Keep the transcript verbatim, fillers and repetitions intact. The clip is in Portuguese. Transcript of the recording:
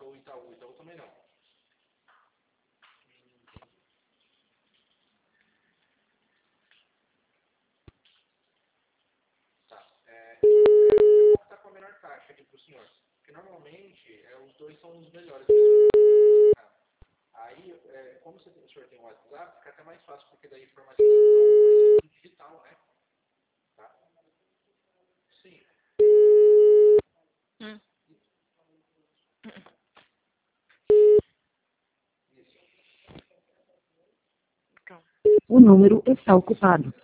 Safra ou Itaú. Itaú também não. Tá. É, eu vou estar com a menor taxa aqui para o senhor. Porque normalmente é, os dois são os melhores mesmo. Aí, é, como você, o senhor tem o WhatsApp, fica até mais fácil, porque daí informatização é tudo digital, né? Tá? Sim. Hum. Isso. Então. O número está ocupado.